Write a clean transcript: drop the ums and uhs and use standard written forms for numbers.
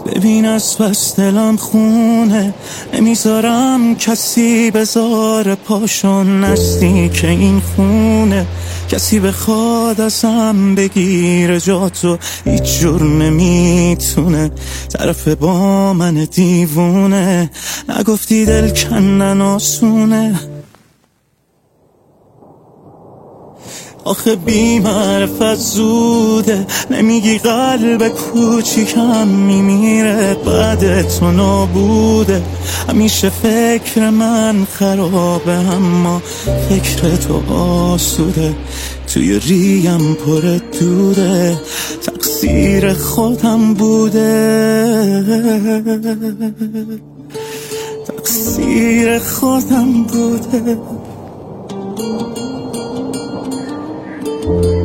ببین از بس دلم خونه، نمیذارم کسی بذاره پاشون نزدیک این خونه. کسی بخواد ازم بگیره جاتو هیچ جور نمیتونه. طرف با من دیوونه، نگفتی دل کندن آسونه. آخه بی معرفت زوده، نمیگی قلب کوچیکم میمیره بعد تو نابوده. همیشه فکر من خرابه اما فکر تو آسوده. توی ریم پر دوده، تقصیر خودم بوده، تقصیر خودم بوده.